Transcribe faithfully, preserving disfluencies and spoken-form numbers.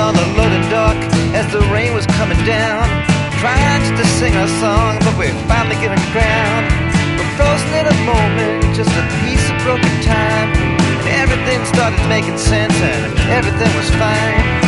on the loading dock as the rain was coming down, trying just to sing our song, but we're finally giving ground. We're frozen in a moment, just a piece of broken time, and everything started making sense and everything was fine.